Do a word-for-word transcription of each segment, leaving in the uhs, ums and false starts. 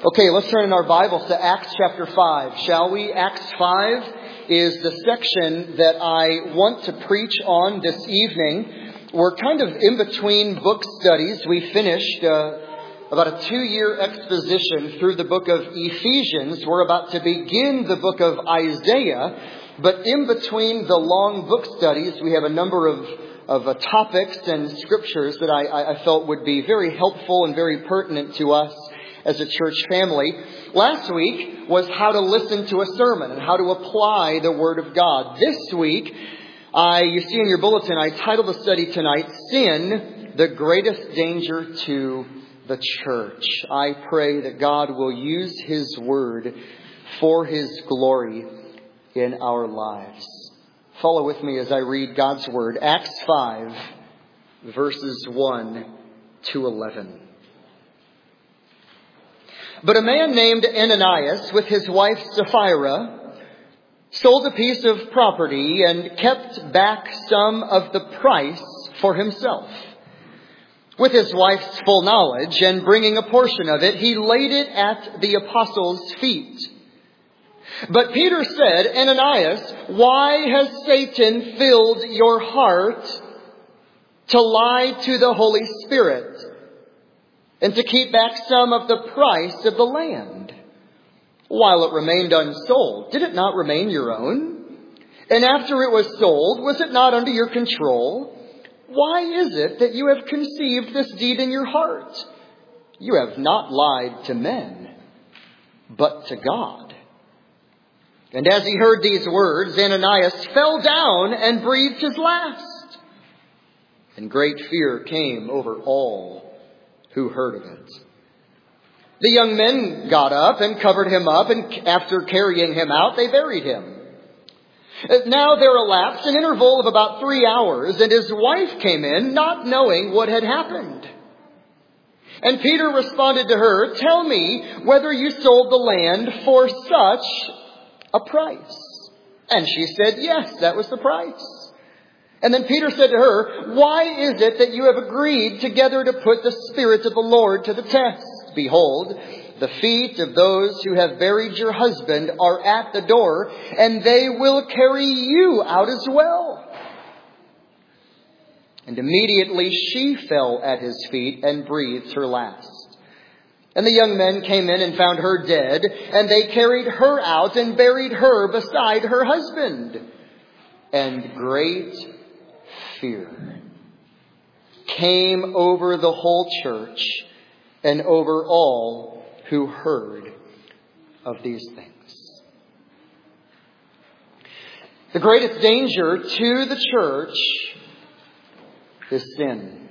Okay, let's turn in our Bibles to Acts chapter five, shall we? Acts five is the section that I want to preach on this evening. We're kind of in between book studies. We finished uh, about a two-year exposition through the book of Ephesians. We're about to begin the book of Isaiah. But in between the long book studies, we have a number of, of uh, topics and scriptures that I, I felt would be very helpful and very pertinent to us as a church family. Last week was how to listen to a sermon and how to apply the Word of God. This week, I, you see in your bulletin, I titled the study tonight, Sin, the Greatest Danger to the Church. I pray that God will use His Word for His glory in our lives. Follow with me as I read God's Word. Acts five, verses one to eleven. But a man named Ananias, with his wife Sapphira, sold a piece of property and kept back some of the price for himself. With his wife's full knowledge and bringing a portion of it, he laid it at the apostles' feet. But Peter said, Ananias, why has Satan filled your heart to lie to the Holy Spirit and to keep back some of the price of the land? While it remained unsold, did it not remain your own? And after it was sold, was it not under your control? Why is it that you have conceived this deed in your heart? You have not lied to men, but to God. And as he heard these words, Ananias fell down and breathed his last. And great fear came over all who heard of it. The young men got up and covered him up, and after carrying him out, they buried him. Now there elapsed an interval of about three hours, and his wife came in, not knowing what had happened. And Peter responded to her, tell me whether you sold the land for such a price. And she said, yes, that was the price. And then Peter said to her, why is it that you have agreed together to put the Spirit of the Lord to the test? Behold, the feet of those who have buried your husband are at the door, and they will carry you out as well. And immediately she fell at his feet and breathed her last. And the young men came in and found her dead, and they carried her out and buried her beside her husband. And great fear came over the whole church and over all who heard of these things. The greatest danger to the church is sin.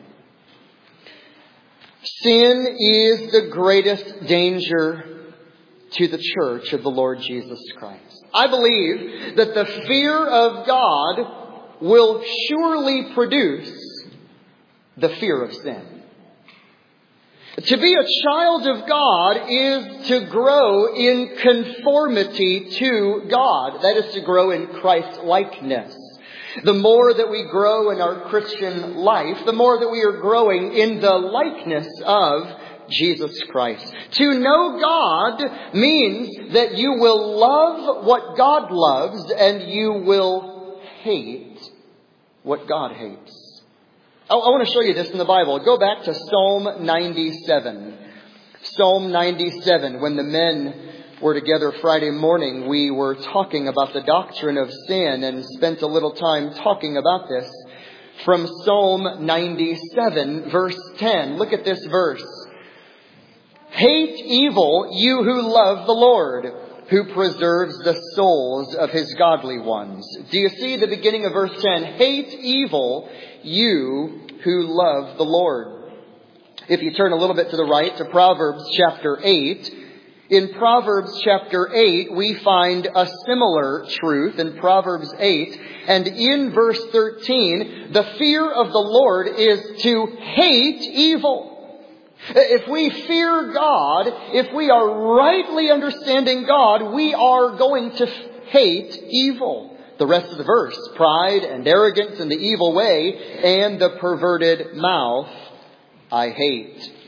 Sin is the greatest danger to the church of the Lord Jesus Christ. I believe that the fear of God will surely produce the fear of sin. To be a child of God is to grow in conformity to God. That is to grow in Christ-likeness. The more that we grow in our Christian life, the more that we are growing in the likeness of Jesus Christ. To know God means that you will love what God loves and you will hate what God hates. I, I want to show you this in the Bible. Go back to Psalm ninety-seven. Psalm ninety-seven. When the men were together Friday morning, we were talking about the doctrine of sin and spent a little time talking about this. From Psalm ninety-seven, verse ten. Look at this verse. Hate evil, you who love the Lord, who preserves the souls of His godly ones. Do you see the beginning of verse ten? Hate evil, you who love the Lord. If you turn a little bit to the right to Proverbs chapter eight, in Proverbs chapter eight, we find a similar truth in Proverbs eight. And in verse thirteen, the fear of the Lord is to hate evil. If we fear God, if we are rightly understanding God, we are going to hate evil. The rest of the verse, pride and arrogance and the evil way and the perverted mouth I hate.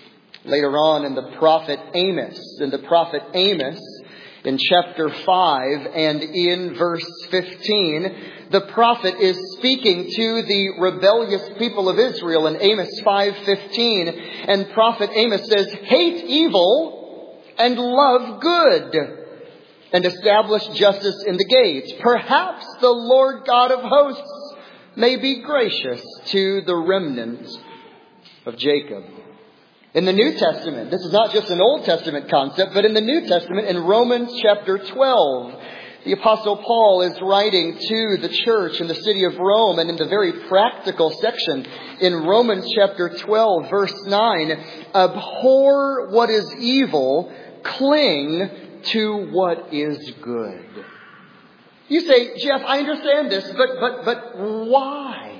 Later on in the prophet Amos, in the prophet Amos, in chapter five and in verse fifteen, the prophet is speaking to the rebellious people of Israel in Amos five fifteen. And prophet Amos says, "Hate evil and love good, and establish justice in the gates. Perhaps the Lord God of hosts may be gracious to the remnant of Jacob." In the New Testament, this is not just an Old Testament concept, but in the New Testament, in Romans chapter twelve, the Apostle Paul is writing to the church in the city of Rome, and in the very practical section in Romans chapter twelve, verse nine, "Abhor what is evil, cling to what is good." You say, "Jeff, I understand this, but but but why?"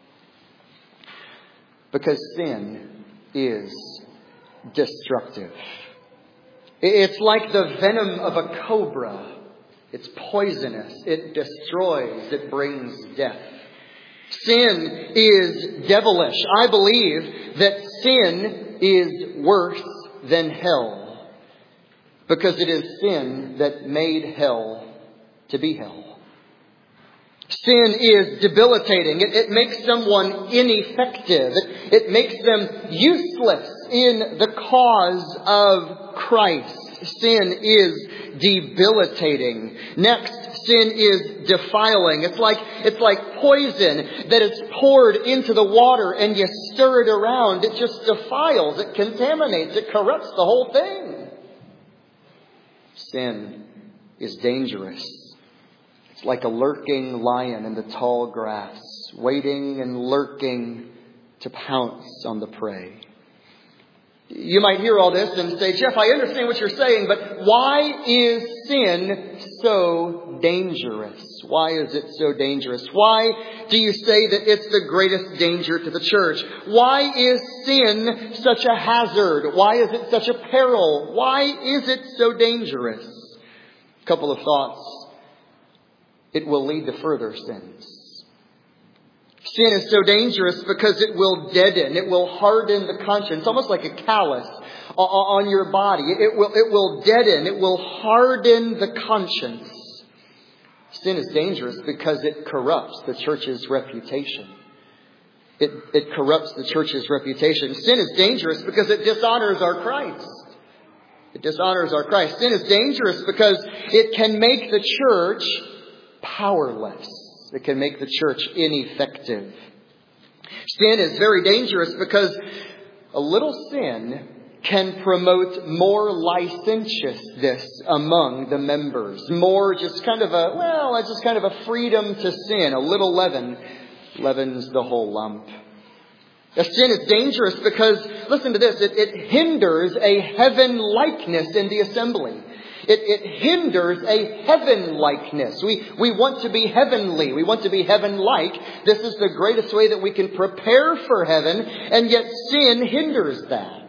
Because sin is destructive. It's like the venom of a cobra. It's poisonous. It destroys. It brings death. Sin is devilish. I believe that sin is worse than hell, because it is sin that made hell to be hell. Sin is debilitating. It, it makes someone ineffective. It, it makes them useless in the cause of Christ. Sin is debilitating. Next, sin is defiling. It's like, it's like poison that is poured into the water and you stir it around. It just defiles. It contaminates. It corrupts the whole thing. Sin is dangerous. It's like a lurking lion in the tall grass, waiting and lurking to pounce on the prey. You might hear all this and say, "Jeff, I understand what you're saying, but why is sin so dangerous? Why is it so dangerous? Why do you say that it's the greatest danger to the church? Why is sin such a hazard? Why is it such a peril? Why is it so dangerous?" A couple of thoughts. It will lead to further sins. Sin is so dangerous because it will deaden. It will harden the conscience, almost like a callus on your body. It will, it will deaden. It will harden the conscience. Sin is dangerous because it corrupts the church's reputation. It, it corrupts the church's reputation. Sin is dangerous because it dishonors our Christ. It dishonors our Christ. Sin is dangerous because it can make the church powerless. It can make the church ineffective. Sin is very dangerous because a little sin can promote more licentiousness among the members. More just kind of a, well, it's just kind of a freedom to sin. A little leaven leavens the whole lump. A sin is dangerous because, listen to this, it, it hinders a heaven likeness in the assembly. It, it hinders a heaven-likeness. We, we want to be heavenly. We want to be heaven-like. This is the greatest way that we can prepare for heaven, and yet sin hinders that.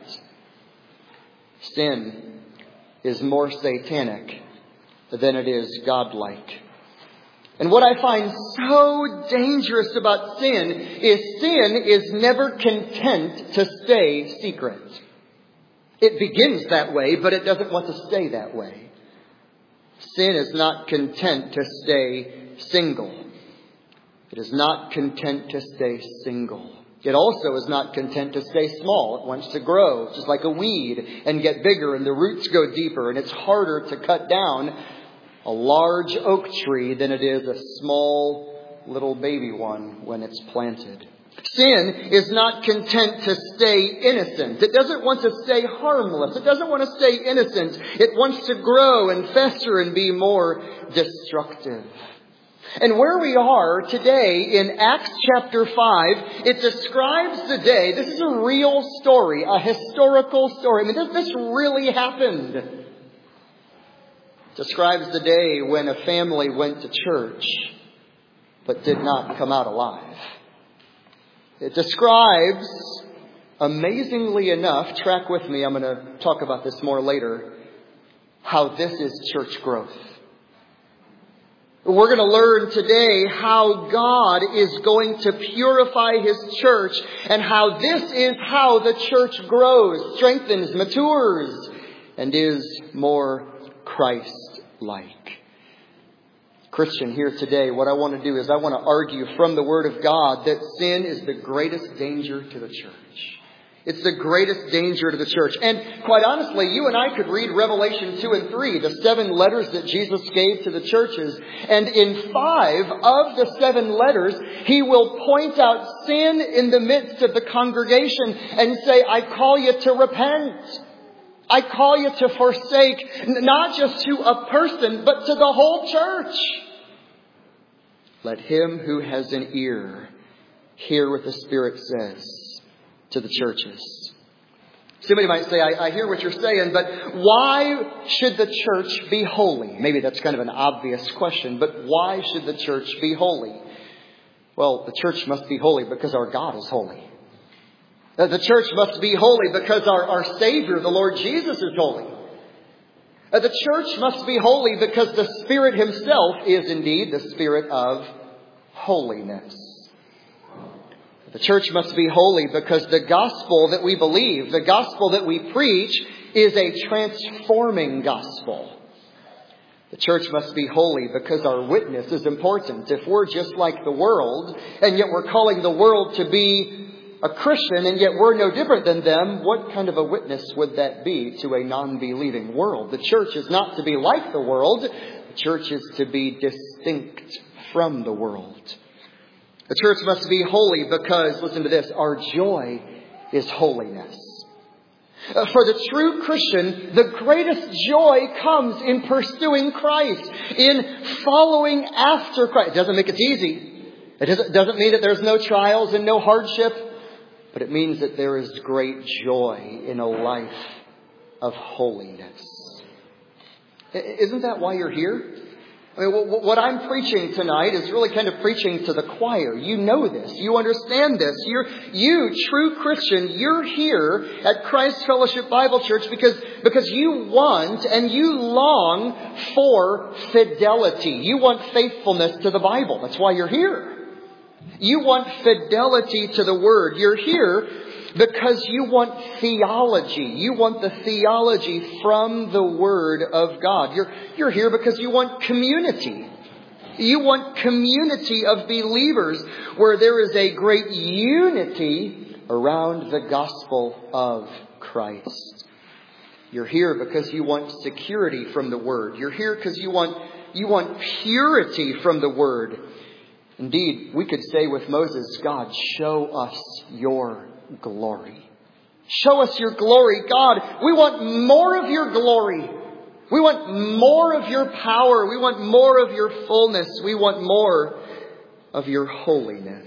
Sin is more satanic than it is godlike. And what I find so dangerous about sin is sin is never content to stay secret. It begins that way, but it doesn't want to stay that way. Sin is not content to stay single. It is not content to stay single. It also is not content to stay small. It wants to grow, just like a weed, and get bigger, and the roots go deeper, and it's harder to cut down a large oak tree than it is a small little baby one when it's planted. Sin is not content to stay innocent. It doesn't want to stay harmless. It doesn't want to stay innocent. It wants to grow and fester and be more destructive. And where we are today in Acts chapter five, it describes the day. This is a real story, a historical story. I mean, this, this really happened. It describes the day when a family went to church but did not come out alive. It describes, amazingly enough, track with me, I'm going to talk about this more later, how this is church growth. We're going to learn today how God is going to purify His church and how this is how the church grows, strengthens, matures, and is more Christ-like. Christian, here today, what I want to do is I want to argue from the Word of God that sin is the greatest danger to the church. It's the greatest danger to the church. And quite honestly, you and I could read Revelation two and three, the seven letters that Jesus gave to the churches. And in five of the seven letters, He will point out sin in the midst of the congregation and say, I call you to repent. I call you to forsake, not just to a person, but to the whole church. Let him who has an ear hear what the Spirit says to the churches. Somebody might say, I, I hear what you're saying, but why should the church be holy? Maybe that's kind of an obvious question, but why should the church be holy? Well, the church must be holy because our God is holy. The church must be holy because our, our Savior, the Lord Jesus, is holy. The church must be holy because the Spirit Himself is indeed the Spirit of holiness. The church must be holy because the gospel that we believe, the gospel that we preach, is a transforming gospel. The church must be holy because our witness is important. If we're just like the world, and yet we're calling the world to be a Christian, and yet we're no different than them, what kind of a witness would that be to a non-believing world? The church is not to be like the world. The church is to be distinct from the world. The church must be holy because, listen to this, our joy is holiness. For the true Christian, the greatest joy comes in pursuing Christ, in following after Christ. It doesn't make it easy. It doesn't, doesn't mean that there's no trials and no hardship. But it means that there is great joy in a life of holiness. Isn't that why you're here? I mean, what I'm preaching tonight is really kind of preaching to the choir. You know this. You understand this. You're, you, true Christian, you're here at Christ Fellowship Bible Church because, because you want and you long for fidelity. You want faithfulness to the Bible. That's why you're here. You want fidelity to the Word. You're here because you want theology. You want the theology from the Word of God. You're, you're here because you want community. You want community of believers where there is a great unity around the gospel of Christ. You're here because you want security from the Word. You're here because you want, you want purity from the Word. Indeed, we could say with Moses, God, show us your glory. Show us your glory. God, we want more of your glory. We want more of your power. We want more of your fullness. We want more of your holiness.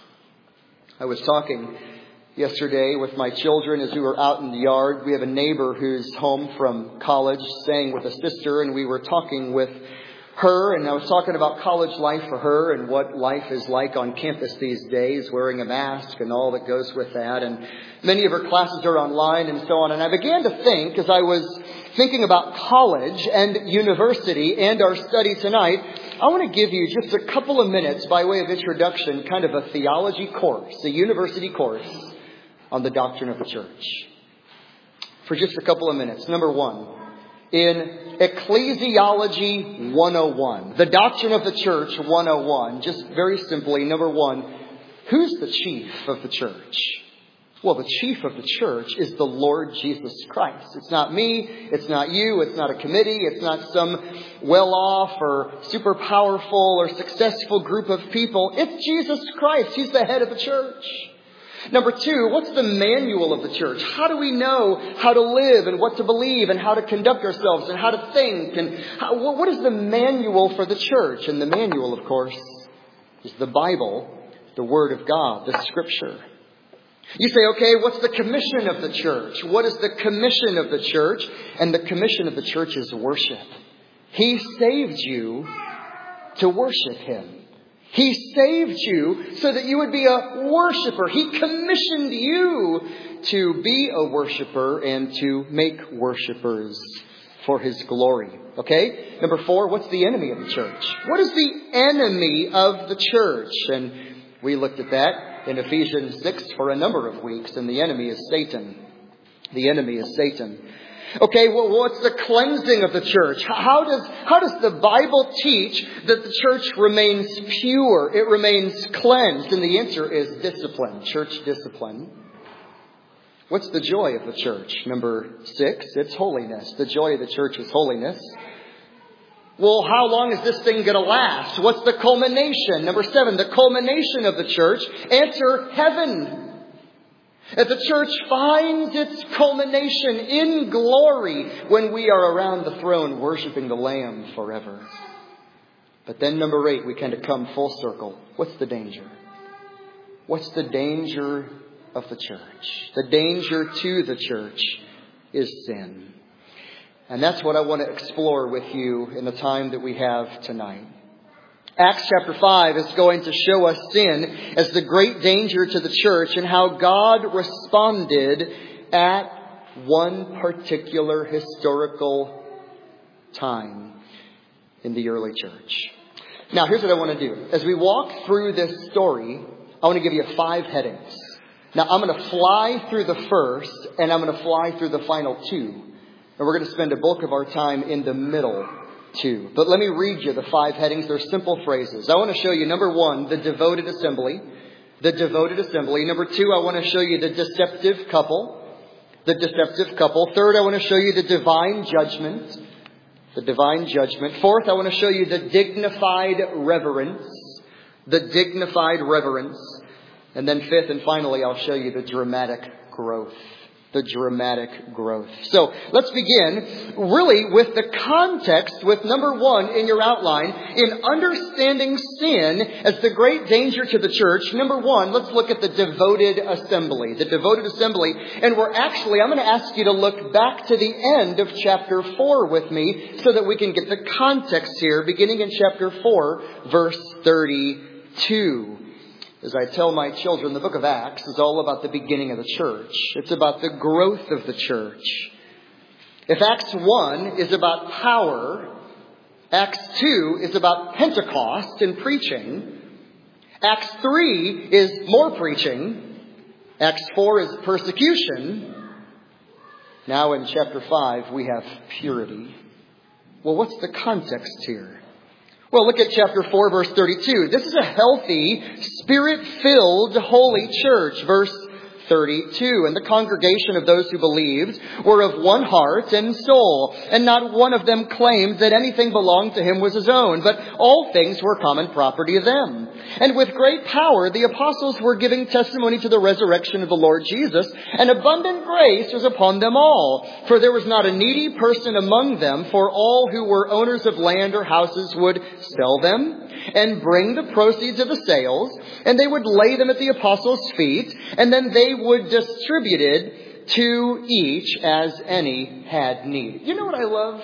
I was talking yesterday with my children as we were out in the yard. We have a neighbor who's home from college, staying with a sister, and we were talking with her, and I was talking about college life for her and what life is like on campus these days, wearing a mask and all that goes with that. And many of her classes are online and so on. And I began to think, as I was thinking about college and university and our study tonight, I want to give you just a couple of minutes by way of introduction, kind of a theology course, a university course on the doctrine of the church. For just a couple of minutes. Number one, in Ecclesiology one oh one, the doctrine of the church one oh one, just very simply, number one, who's the chief of the church? Well, the chief of the church is the Lord Jesus Christ. It's not me, it's not you, it's not a committee, it's not some well-off or super powerful or successful group of people. It's Jesus Christ. He's the head of the church. Number two, what's the manual of the church? How do we know how to live and what to believe and how to conduct ourselves and how to think? And how, what is the manual for the church? And the manual, of course, is the Bible, the Word of God, the Scripture. You say, okay, what's the commission of the church? What is the commission of the church? And the commission of the church is worship. He saved you to worship Him. He saved you so that you would be a worshiper. He commissioned you to be a worshiper and to make worshipers for His glory. Okay? Number four, what's the enemy of the church? What is the enemy of the church? And we looked at that in Ephesians six for a number of weeks, and the enemy is Satan. The enemy is Satan. Okay, well, what's the cleansing of the church? How does, how does the Bible teach that the church remains pure? It remains cleansed. And the answer is discipline, church discipline. What's the joy of the church? Number six, it's holiness. The joy of the church is holiness. Well, how long is this thing going to last? What's the culmination? Number seven, the culmination of the church. Answer, heaven. That the church finds its culmination in glory when we are around the throne worshiping the Lamb forever. But then number eight, we kind of come full circle. What's the danger? What's the danger of the church? The danger to the church is sin. And that's what I want to explore with you in the time that we have tonight. Acts chapter five is going to show us sin as the great danger to the church and how God responded at one particular historical time in the early church. Now, here's what I want to do. As we walk through this story, I want to give you five headings. Now, I'm going to fly through the first, and I'm going to fly through the final two. And we're going to spend a bulk of our time in the middle two. But let me read you the five headings. They're simple phrases. I want to show you, number one, the devoted assembly. The devoted assembly. Number two, I want to show you the deceptive couple. The deceptive couple. Third, I want to show you the divine judgment. The divine judgment. Fourth, I want to show you the dignified reverence. The dignified reverence. And then fifth and finally, I'll show you the dramatic growth. The dramatic growth. So let's begin really with the context with number one in your outline in understanding sin as the great danger to the church. Number one, let's look at the devoted assembly. The devoted assembly. And we're actually, I'm going to ask you to look back to the end of chapter four with me so that we can get the context here, beginning in chapter four, verse thirty-two. As I tell my children, the book of Acts is all about the beginning of the church. It's about the growth of the church. If Acts one is about power, Acts two is about Pentecost and preaching, Acts three is more preaching, Acts four is persecution. Now in chapter five we have purity. Well, what's the context here? Well, look at chapter four, verse thirty-two. This is a healthy, Spirit-filled, holy church. Verse thirty-two. And the congregation of those who believed were of one heart and soul. And not one of them claimed that anything belonged to him was his own, but all things were common property of them. And with great power, the apostles were giving testimony to the resurrection of the Lord Jesus, and abundant grace was upon them all. For there was not a needy person among them, for all who were owners of land or houses would sell them and bring the proceeds of the sales, and they would lay them at the apostles' feet, and then they would distribute it to each as any had need. You know what I love?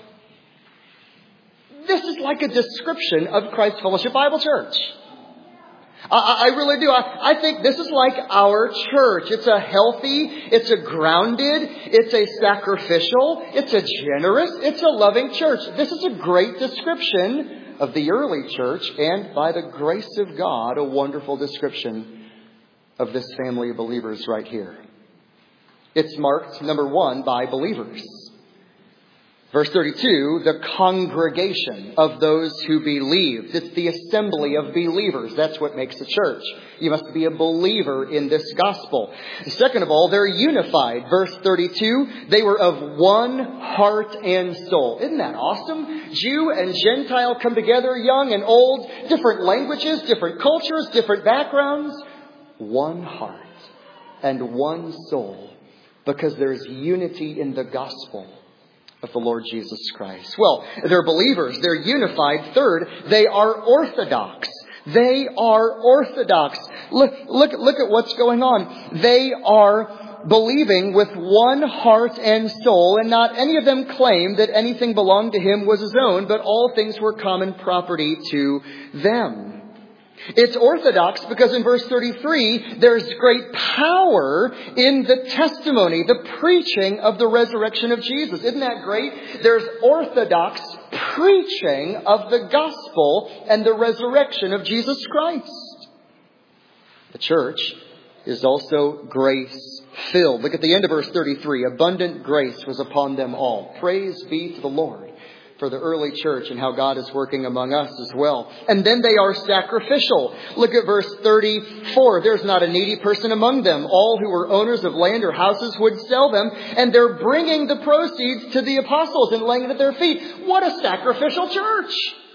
This is like a description of Christ Fellowship Bible Church. I, I really do. I, I think this is like our church. It's a healthy, it's a grounded, it's a sacrificial, it's a generous, it's a loving church. This is a great description of the early church, and by the grace of God, a wonderful description of this family of believers right here. It's marked, number one, by believers. Verse thirty-two, the congregation of those who believed. It's the assembly of believers. That's what makes a church. You must be a believer in this gospel. Second of all, they're unified. Verse thirty-two, they were of one heart and soul. Isn't that awesome? Jew and Gentile come together, young and old, different languages, different cultures, different backgrounds. One heart and one soul, because there's unity in the gospel of the Lord Jesus Christ. Well, they're believers. They're unified. Third, they are orthodox. They are orthodox. Look, look, look at what's going on. They are believing with one heart and soul, and not any of them claimed that anything belonged to him was his own, but all things were common property to them. It's orthodox because in verse thirty-three, there's great power in the testimony, the preaching of the resurrection of Jesus. Isn't that great? There's orthodox preaching of the gospel and the resurrection of Jesus Christ. The church is also grace-filled. Look at the end of verse thirty-three. Abundant grace was upon them all. Praise be to the Lord for the early church and how God is working among us as well. And then they are sacrificial. Look at verse thirty-four. There's not a needy person among them. All who were owners of land or houses would sell them, and they're bringing the proceeds to the apostles and laying it at their feet. What a sacrificial church!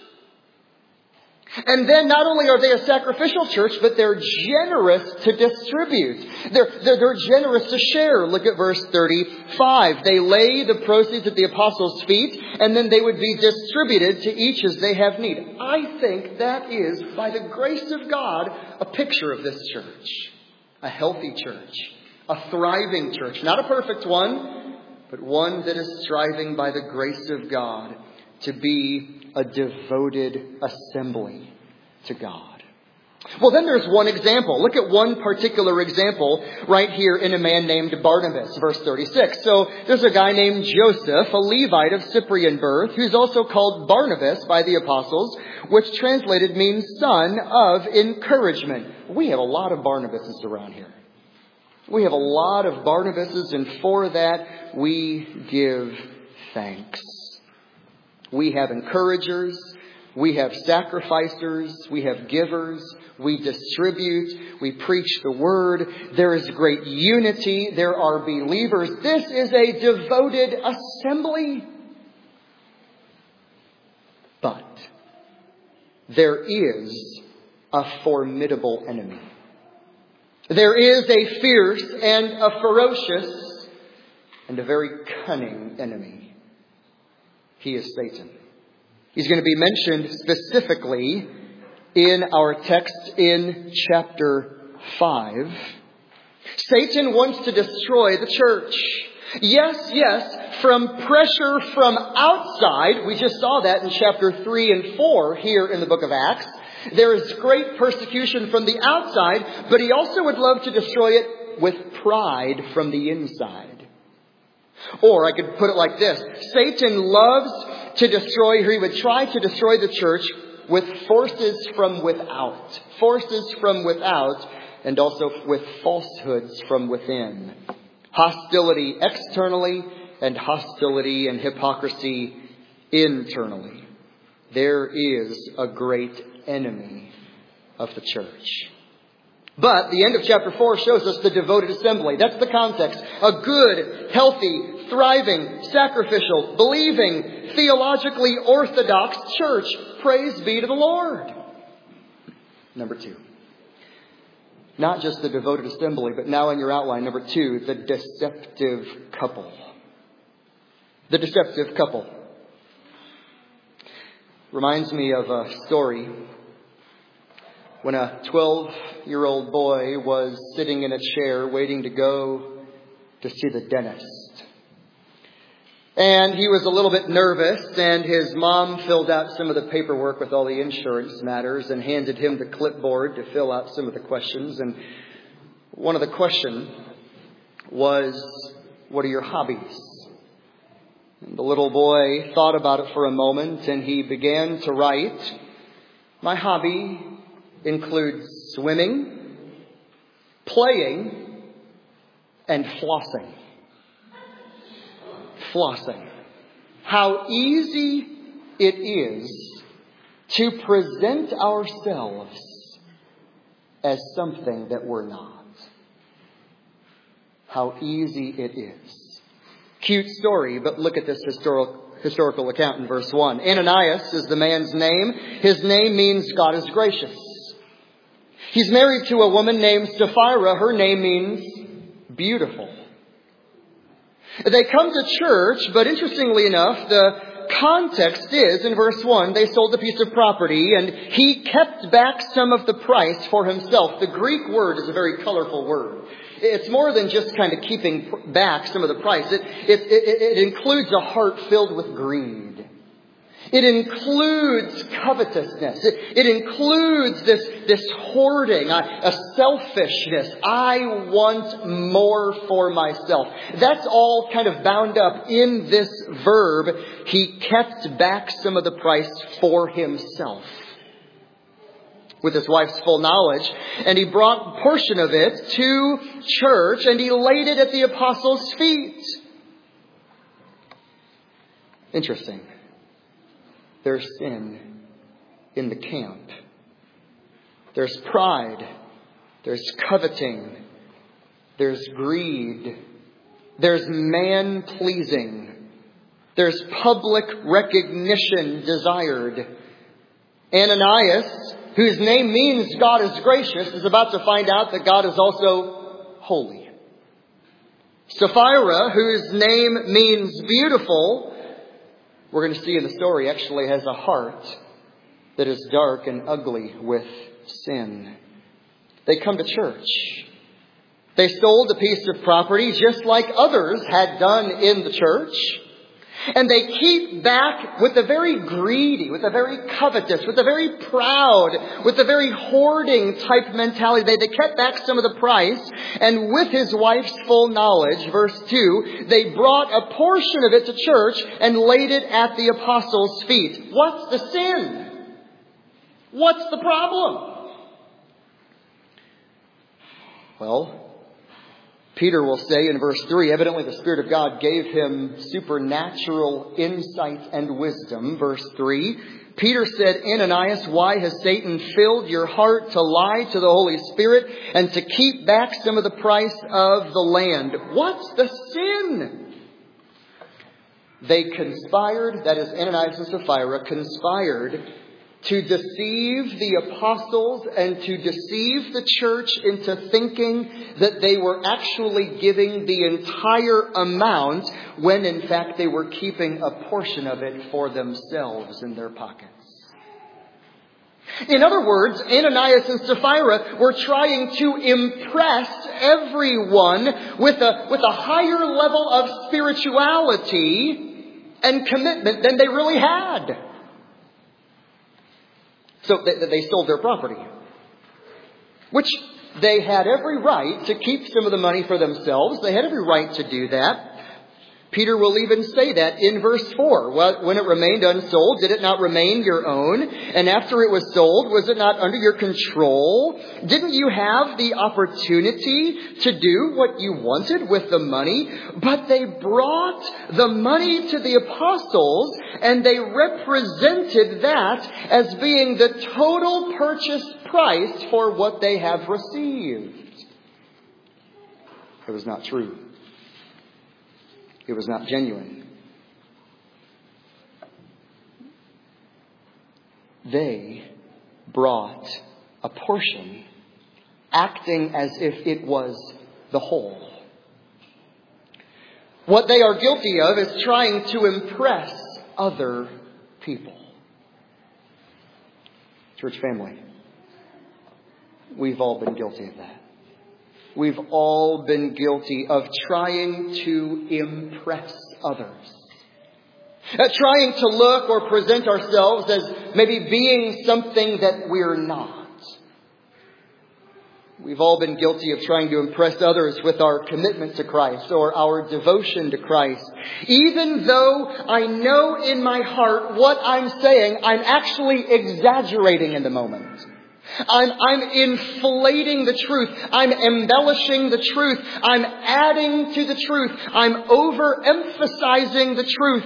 And then not only are they a sacrificial church, but they're generous to distribute. They're, they're, they're generous to share. Look at verse thirty-five. They lay the proceeds at the apostles' feet, and then they would be distributed to each as they have need. I think that is, by the grace of God, a picture of this church. A healthy church. A thriving church. Not a perfect one, but one that is striving by the grace of God to be a devoted assembly to God. Well, then there's one example. Look at one particular example right here in a man named Barnabas, verse thirty-six. So there's a guy named Joseph, a Levite of Cyprian birth, who's also called Barnabas by the apostles, which translated means son of encouragement. We have a lot of Barnabases around here. We have a lot of Barnabases, and for that we give thanks. We have encouragers, we have sacrificers, we have givers, we distribute, we preach the word. There is great unity, there are believers. This is a devoted assembly. But there is a formidable enemy. There is a fierce and a ferocious and a very cunning enemy. He is Satan. He's going to be mentioned specifically in our text in chapter five. Satan wants to destroy the church. Yes, yes, from pressure from outside. We just saw that in chapter three and four here in the book of Acts. There is great persecution from the outside, but he also would love to destroy it with pride from the inside. Or I could put it like this. Satan loves to destroy, or he would try to destroy the church with forces from without. Forces from without, and also with falsehoods from within. Hostility externally and hostility and hypocrisy internally. There is a great enemy of the church. But the end of chapter four shows us the devoted assembly. That's the context. A good, healthy, thriving, sacrificial, believing, theologically orthodox church. Praise be to the Lord. Number two. Not just the devoted assembly, but now in your outline, number two, the deceptive couple. The deceptive couple. Reminds me of a story when a twelve-year-old boy was sitting in a chair waiting to go to see the dentist. And he was a little bit nervous, and his mom filled out some of the paperwork with all the insurance matters and handed him the clipboard to fill out some of the questions. And one of the questions was, what are your hobbies? And the little boy thought about it for a moment, and he began to write, my hobby includes swimming, playing, and flossing. Flossing. How easy it is to present ourselves as something that we're not. How easy it is. Cute story, but look at this historical historical account in verse one. Ananias is the man's name. His name means God is gracious. He's married to a woman named Sapphira. Her name means beautiful. They come to church, but interestingly enough, the context is, in verse one, they sold a piece of property and he kept back some of the price for himself. The Greek word is a very colorful word. It's more than just kind of keeping back some of the price. It, it, it, it includes a heart filled with greed. It includes covetousness. It, it includes this, this hoarding, a, a selfishness. I want more for myself. That's all kind of bound up in this verb. He kept back some of the price for himself, with his wife's full knowledge. And he brought a portion of it to church, and he laid it at the apostles' feet. Interesting. There's sin in the camp. There's pride. There's coveting. There's greed. There's man-pleasing. There's public recognition desired. Ananias, whose name means God is gracious, is about to find out that God is also holy. Sapphira, whose name means beautiful, we're going to see in the story, actually has a heart that is dark and ugly with sin. They come to church. They sold a piece of property just like others had done in the church. And they keep back with the very greedy, with the very covetous, with the very proud, with the very hoarding type mentality. They, they kept back some of the price. And with his wife's full knowledge, verse two, they brought a portion of it to church and laid it at the apostles' feet. What's the sin? What's the problem? Well, Peter will say in verse three, evidently the Spirit of God gave him supernatural insight and wisdom. Verse three, Peter said, Ananias, why has Satan filled your heart to lie to the Holy Spirit and to keep back some of the price of the land? What's the sin? They conspired, that is Ananias and Sapphira, conspired to deceive the apostles and to deceive the church into thinking that they were actually giving the entire amount when in fact they were keeping a portion of it for themselves in their pockets. In other words, Ananias and Sapphira were trying to impress everyone with a, with a higher level of spirituality and commitment than they really had. So they, they sold their property, which they had every right to keep some of the money for themselves. They had every right to do that. Peter will even say that in verse four. When it remained unsold, did it not remain your own? And after it was sold, was it not under your control? Didn't you have the opportunity to do what you wanted with the money? But they brought the money to the apostles, and they represented that as being the total purchase price for what they have received. It was not true. It was not genuine. They brought a portion, acting as if it was the whole. What they are guilty of is trying to impress other people. Church family, we've all been guilty of that. We've all been guilty of trying to impress others. Uh, trying to look or present ourselves as maybe being something that we're not. We've all been guilty of trying to impress others with our commitment to Christ or our devotion to Christ. Even though I know in my heart what I'm saying, I'm actually exaggerating in the moment. I'm, I'm inflating the truth. I'm embellishing the truth. I'm adding to the truth. I'm overemphasizing the truth.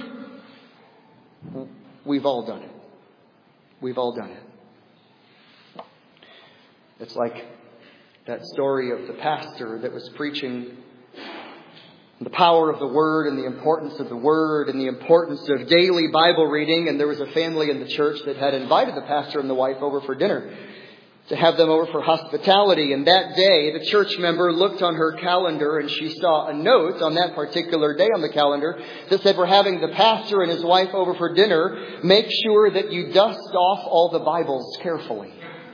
We've all done it. We've all done it. It's like that story of the pastor that was preaching the power of the Word and the importance of the Word and the importance of daily Bible reading. And there was a family in the church that had invited the pastor and the wife over for dinner, to have them over for hospitality. And that day, the church member looked on her calendar and she saw a note on that particular day on the calendar that said, we're having the pastor and his wife over for dinner. Make sure that you dust off all the Bibles carefully.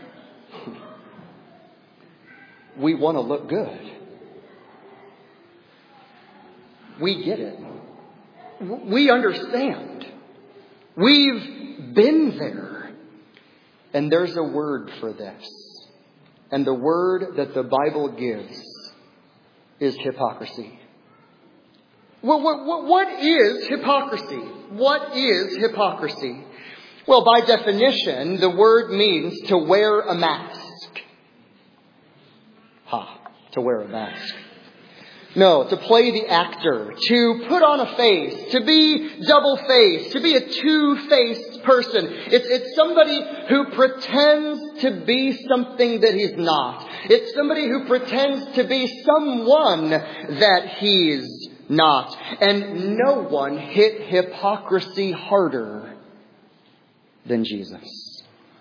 We want to look good. We get it. We understand. We've been there. And there's a word for this. And the word that the Bible gives is hypocrisy. Well, what, what, what is hypocrisy? What is hypocrisy? Well, by definition, the word means to wear a mask. Ha, to wear a mask. No, to play the actor, to put on a face, to be double-faced, to be a two-faced person. It's, it's somebody who pretends to be something that he's not. It's somebody who pretends to be someone that he's not. And no one hit hypocrisy harder than Jesus.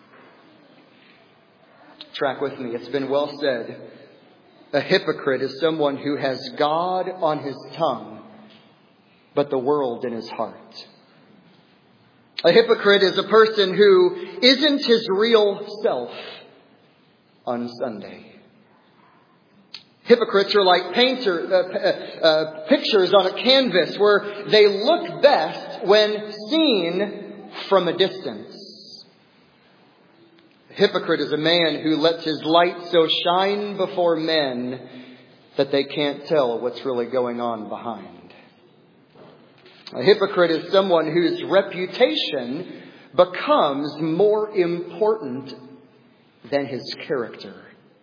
Track with me. It's been well said. A hypocrite is someone who has God on his tongue, but the world in his heart. A hypocrite is a person who isn't his real self on Sunday. Hypocrites are like painter, uh, uh, uh, pictures on a canvas where they look best when seen from a distance. A hypocrite is a man who lets his light so shine before men that they can't tell what's really going on behind. A hypocrite is someone whose reputation becomes more important than his character.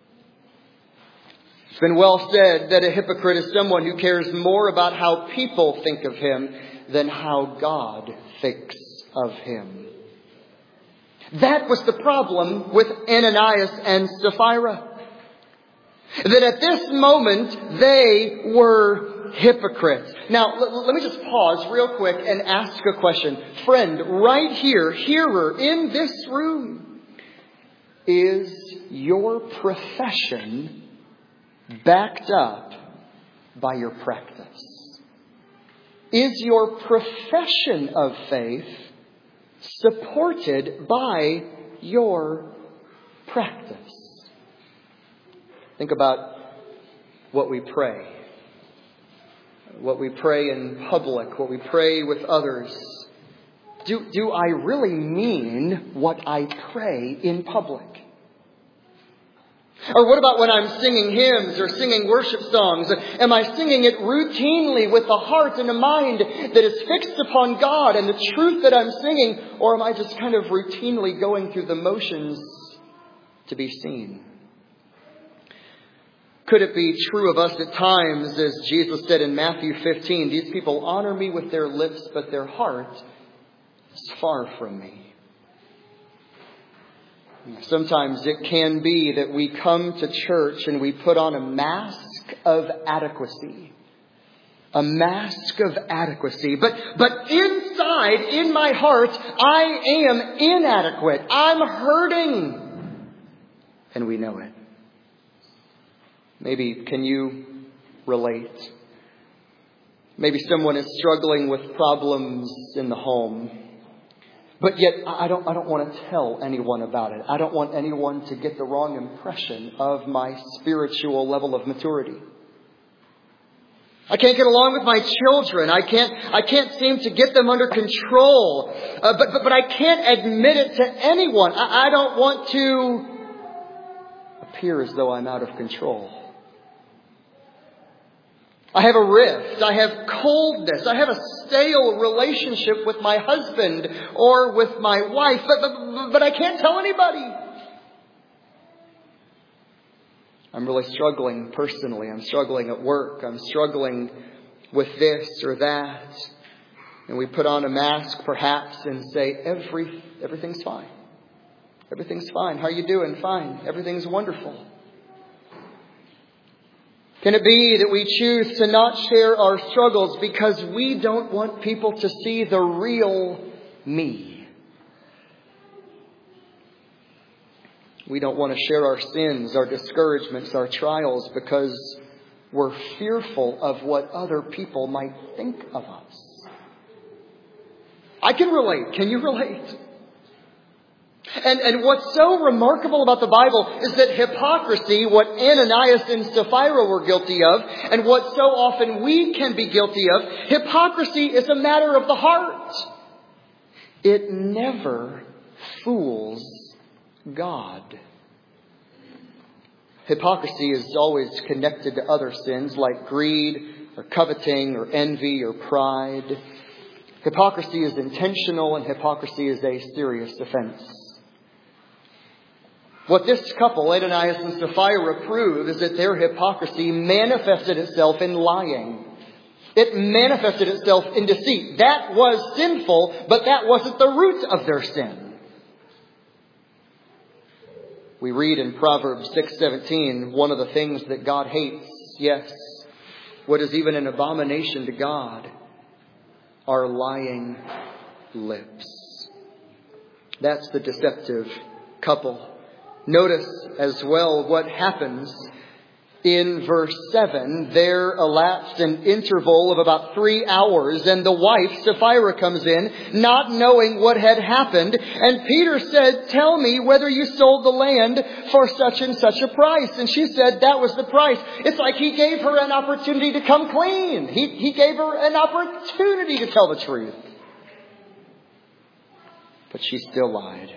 It's been well said that a hypocrite is someone who cares more about how people think of him than how God thinks of him. That was the problem with Ananias and Sapphira. That at this moment, they were hypocrites. Now, l- let me just pause real quick and ask a question. Friend, right here, hearer, in this room, is your profession backed up by your practice? Is your profession of faith supported by your practice? Think about what we pray. What we pray in public, what we pray with others. Do, do I really mean what I pray in public? Or what about when I'm singing hymns or singing worship songs? Am I singing it routinely with a heart and a mind that is fixed upon God and the truth that I'm singing? Or am I just kind of routinely going through the motions to be seen? Could it be true of us at times, as Jesus said in Matthew fifteen, these people honor me with their lips, but their heart is far from me? Sometimes it can be that we come to church and we put on a mask of adequacy. A mask of adequacy. But, but inside, in my heart, I am inadequate. I'm hurting. And we know it. Maybe, can you relate? Maybe someone is struggling with problems in the home. But yet, I don't, I don't want to tell anyone about it. I don't want anyone to get the wrong impression of my spiritual level of maturity. I can't get along with my children. I can't, I can't seem to get them under control. Uh, but, but, but I can't admit it to anyone. I, I don't want to appear as though I'm out of control. I have a rift. I have coldness. I have a stale relationship with my husband or with my wife. But, but, but I can't tell anybody. I'm really struggling personally. I'm struggling at work. I'm struggling with this or that. And we put on a mask perhaps and say, Every, everything's fine. Everything's fine. How are you doing? Fine. Everything's wonderful. Can it be that we choose to not share our struggles because we don't want people to see the real me? We don't want to share our sins, our discouragements, our trials because we're fearful of what other people might think of us. I can relate. Can you relate? And, and what's so remarkable about the Bible is that hypocrisy, what Ananias and Sapphira were guilty of, and what so often we can be guilty of, hypocrisy is a matter of the heart. it never fools God. Hypocrisy is always connected to other sins like greed or coveting or envy or pride. Hypocrisy is intentional, and hypocrisy is a serious offense. What this couple, Ananias and Sapphira, prove is that their hypocrisy manifested itself in lying. It manifested itself in deceit. That was sinful, but that wasn't the root of their sin. We read in Proverbs six seventeen, one of the things that God hates, yes, what is even an abomination to God, are lying lips. That's the deceptive couple. Notice as well what happens in verse seven. There elapsed an interval of about three hours, and the wife, Sapphira, comes in, not knowing what had happened. And Peter said, "Tell me whether you sold the land for such and such a price." And she said, "That was the price." It's like he gave her an opportunity to come clean. He, he gave her an opportunity to tell the truth. But she still lied.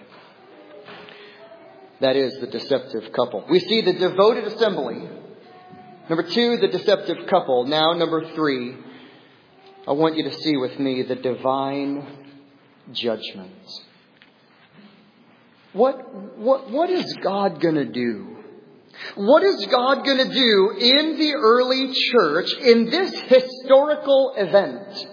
That is the deceptive couple. We see the devoted assembly. Number two, the deceptive couple. Now, number three, I want you to see with me the divine judgment. What, what, what is God going to do? What is God going to do in the early church in this historical event?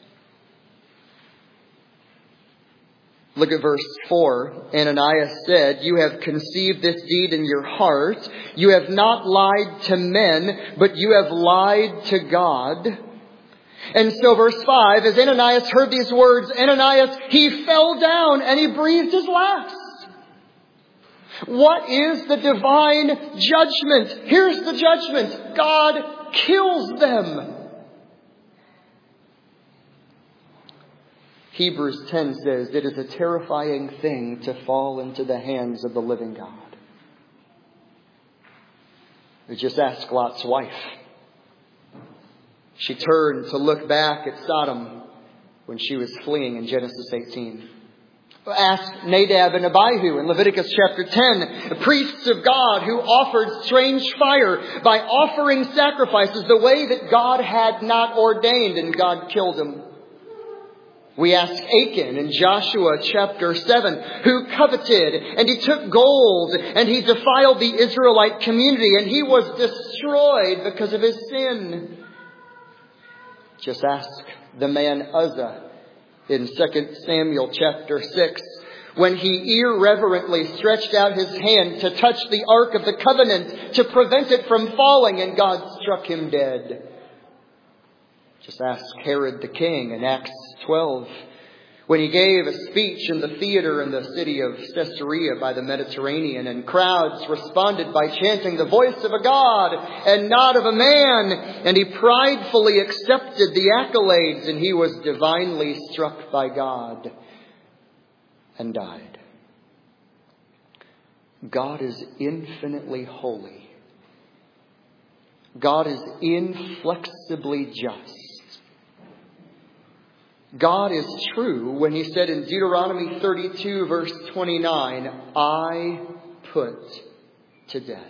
Look at verse four. Ananias said, "You have conceived this deed in your heart. You have not lied to men, but you have lied to God." And so verse five, as Ananias heard these words, Ananias, he fell down and he breathed his last. What is the divine judgment? Here's the judgment. God kills them. Hebrews ten says, "It is a terrifying thing to fall into the hands of the living God." We just ask Lot's wife. She turned to look back at Sodom when she was fleeing in Genesis eighteen. Ask Nadab and Abihu in Leviticus chapter ten, the priests of God who offered strange fire by offering sacrifices the way that God had not ordained, and God killed them. We ask Achan in Joshua chapter seven, who coveted and he took gold and he defiled the Israelite community and he was destroyed because of his sin. Just ask the man Uzzah in Second Samuel chapter six, when he irreverently stretched out his hand to touch the Ark of the Covenant to prevent it from falling, and God struck him dead. Just ask Herod the king in Acts twelve, when he gave a speech in the theater in the city of Caesarea by the Mediterranean, and crowds responded by chanting the voice of a God and not of a man, and he pridefully accepted the accolades, and he was divinely struck by God and died. God is infinitely holy. God is inflexibly just. God is true when he said in Deuteronomy thirty-two verse twenty-nine, "I put to death."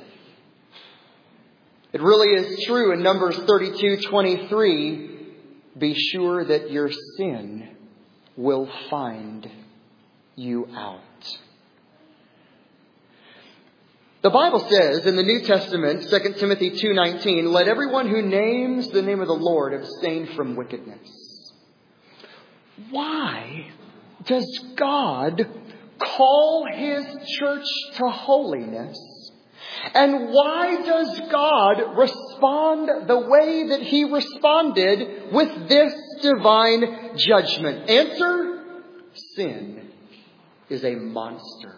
It really is true in Numbers thirty-two twenty-three, "Be sure that your sin will find you out." The Bible says in the New Testament, Second Timothy two nineteen, "Let everyone who names the name of the Lord abstain from wickedness." Why does God call his church to holiness? And why does God respond the way that he responded with this divine judgment? Answer: sin is a monster.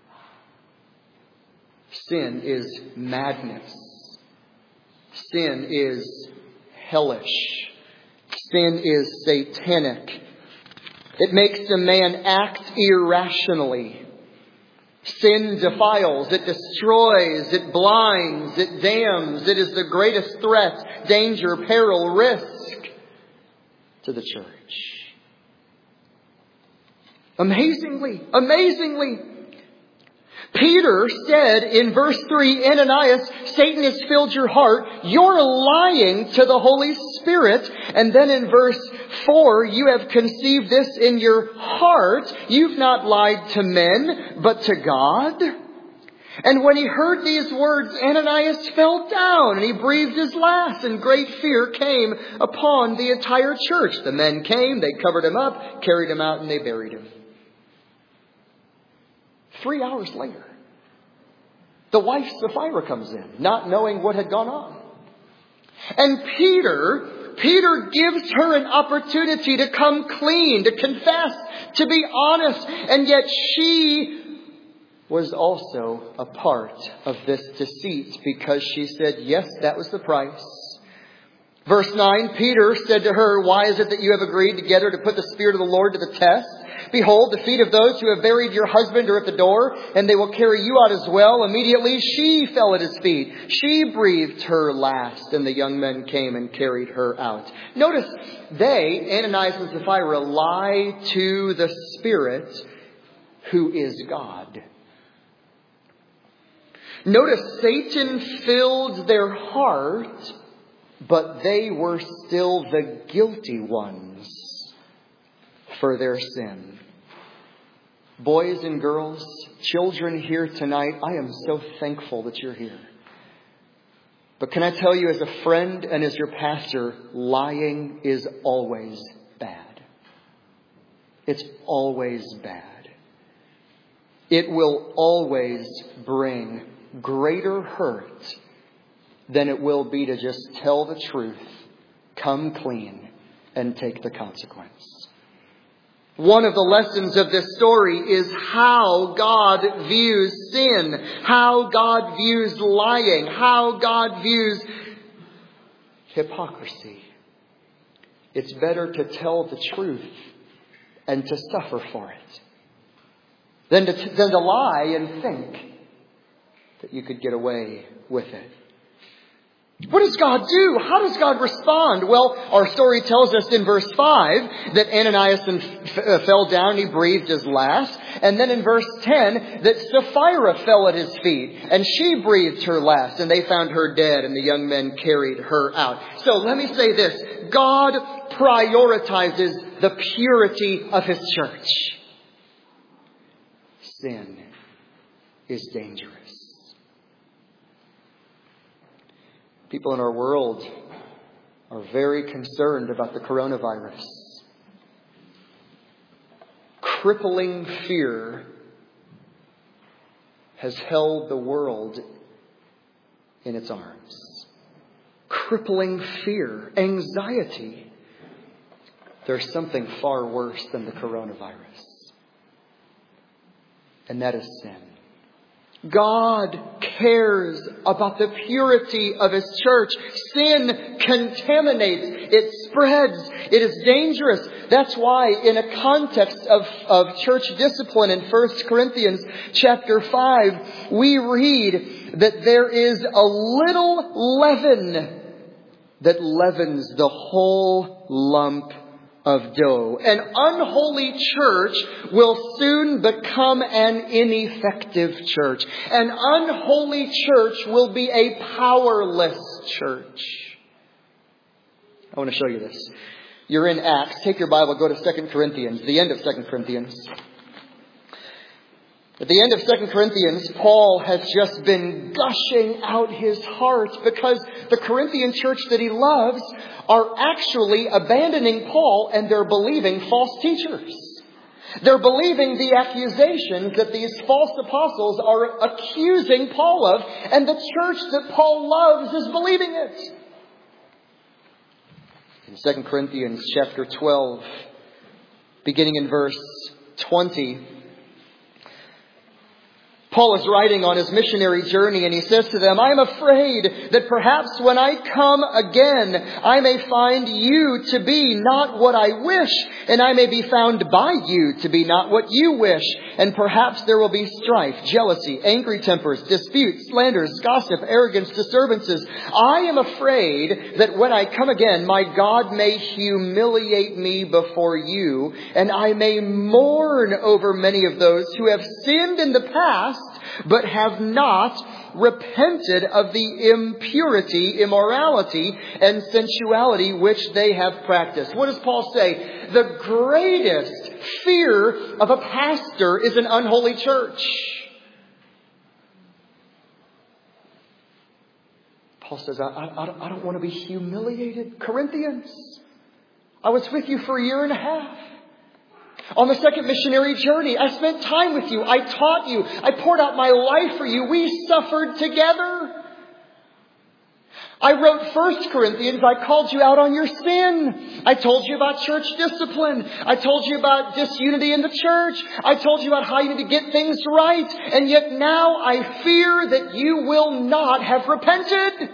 Sin is madness. Sin is hellish. Sin is satanic. It makes a man act irrationally. Sin defiles, it destroys, it blinds, it damns. It is the greatest threat, danger, peril, risk to the church. Amazingly, amazingly. Peter said in verse three, Ananias, Satan has filled your heart. You're lying to the Holy Spirit. And then in verse four, you have conceived this in your heart. You've not lied to men, but to God. And when he heard these words, Ananias fell down and he breathed his last, and great fear came upon the entire church. The men came, they covered him up, carried him out, and they buried him. Three hours later, the wife Sapphira comes in, not knowing what had gone on. And Peter, Peter gives her an opportunity to come clean, to confess, to be honest. And yet she was also a part of this deceit, because she said, yes, that was the price. Verse nine, Peter said to her, why is it that you have agreed together to put the Spirit of the Lord to the test? Behold, the feet of those who have buried your husband are at the door, and they will carry you out as well. Immediately she fell at his feet. She breathed her last, and the young men came and carried her out. Notice, they, Ananias and Sapphira, lie to the Spirit who is God. Notice, Satan filled their heart, but they were still the guilty ones for their sin. Boys and girls, children here tonight, I am so thankful that you're here. But can I tell you, as a friend and as your pastor, lying is always bad. It's always bad. It will always bring greater hurt than it will be to just tell the truth, come clean, and take the consequence. One of the lessons of this story is how God views sin, how God views lying, how God views hypocrisy. It's better to tell the truth and to suffer for it than to, than to lie and think that you could get away with it. What does God do? How does God respond? Well, our story tells us in verse five that Ananias fell down, he breathed his last. And then in verse ten that Sapphira fell at his feet and she breathed her last, and they found her dead, and the young men carried her out. So let me say this. God prioritizes the purity of His church. Sin is dangerous. People in our world are very concerned about the coronavirus. Crippling fear has held the world in its arms. Crippling fear, anxiety. There's something far worse than the coronavirus. And that is sin. God cares about the purity of His church. Sin contaminates. It spreads. It is dangerous. That's why in a context of, of church discipline in First Corinthians chapter five, we read that there is a little leaven that leavens the whole lump of dough. An unholy church will soon become an ineffective church. An unholy church will be a powerless church. I want to show you this. You're in Acts. Take your Bible, go to Second Corinthians, the end of Second Corinthians. At the end of Second Corinthians, Paul has just been gushing out his heart because the Corinthian church that he loves are actually abandoning Paul, and they're believing false teachers. They're believing the accusations that these false apostles are accusing Paul of, and the church that Paul loves is believing it. In Second Corinthians chapter twelve, beginning in verse twenty, Paul is writing on his missionary journey, and he says to them, I am afraid that perhaps when I come again, I may find you to be not what I wish, and I may be found by you to be not what you wish. And perhaps there will be strife, jealousy, angry tempers, disputes, slanders, gossip, arrogance, disturbances. I am afraid that when I come again, my God may humiliate me before you, and I may mourn over many of those who have sinned in the past, but have not repented of the impurity, immorality, and sensuality which they have practiced. What does Paul say? The greatest fear of a pastor is an unholy church. Paul says, I, I, I don't want to be humiliated. Corinthians, I was with you for a year and a half. On the second missionary journey, I spent time with you. I taught you. I poured out my life for you. We suffered together. I wrote First Corinthians. I called you out on your sin. I told you about church discipline. I told you about disunity in the church. I told you about how you need to get things right. And yet now I fear that you will not have repented.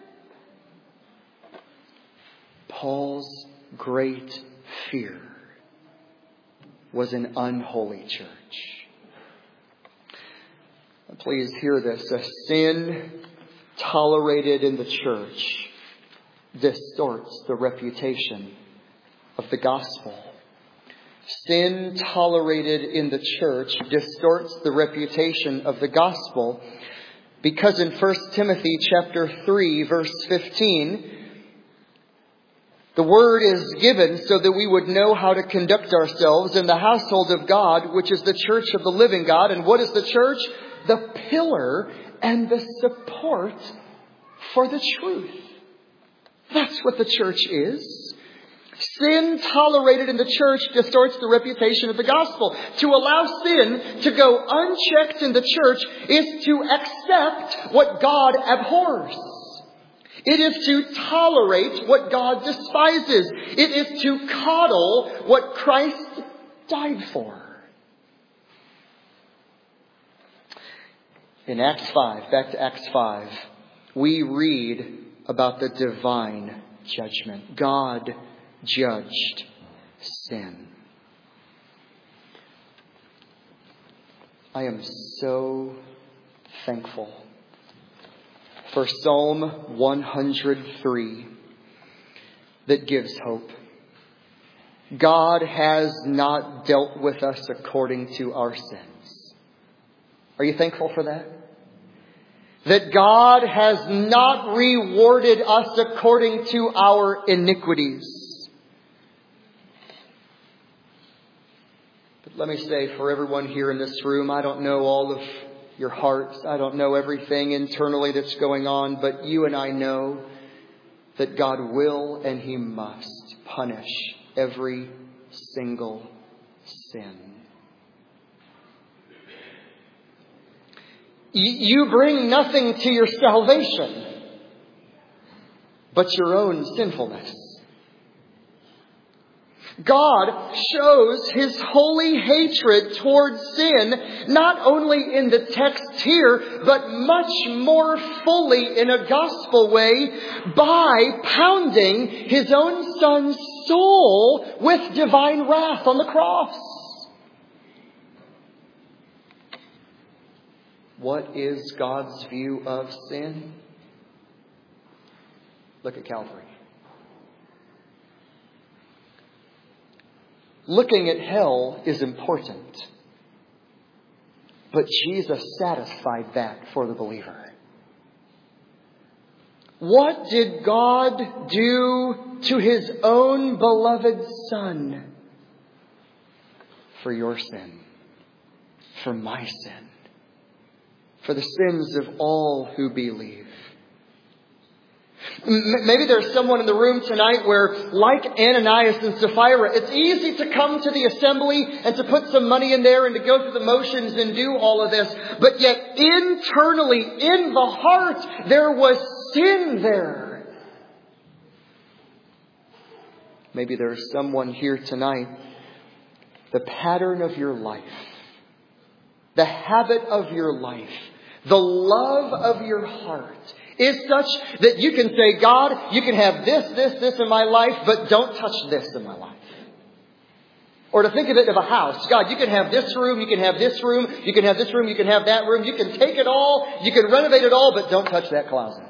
Paul's great fear was an unholy church. Please hear this. A sin tolerated in the church distorts the reputation of the gospel. Sin tolerated in the church distorts the reputation of the gospel, because in First Timothy chapter three, verse fifteen, the word is given so that we would know how to conduct ourselves in the household of God, which is the church of the living God. And what is the church? The pillar and the support for the truth. That's what the church is. Sin tolerated in the church distorts the reputation of the gospel. To allow sin to go unchecked in the church is to accept what God abhors. It is to tolerate what God despises. It is to coddle what Christ died for. In Acts five, back to Acts five, we read about the divine judgment. God judged sin. I am so thankful for Psalm one hundred three that gives hope. God has not dealt with us according to our sins. Are you thankful for that? That God has not rewarded us according to our iniquities. But let me say, for everyone here in this room, I don't know all of your hearts. I don't know everything internally that's going on, but you and I know that God will and He must punish every single sin. You bring nothing to your salvation but your own sinfulness. God shows His holy hatred towards sin not only in the text here, but much more fully in a gospel way by pounding His own Son's soul with divine wrath on the cross. What is God's view of sin? Look at Calvary. Looking at hell is important, but Jesus satisfied that for the believer. What did God do to His own beloved Son? For your sin, for my sin, for the sins of all who believe. Maybe there's someone in the room tonight where, like Ananias and Sapphira, it's easy to come to the assembly and to put some money in there and to go through the motions and do all of this. But yet internally, in the heart, there was sin there. Maybe there's someone here tonight, the pattern of your life the habit of your life, the love of your heart is such that you can say, God, you can have this, this, this in my life, but don't touch this in my life. Or to think of it of a house. God, you can have this room, you can have this room, you can have this room, you can have that room. You can take it all, you can renovate it all, but don't touch that closet.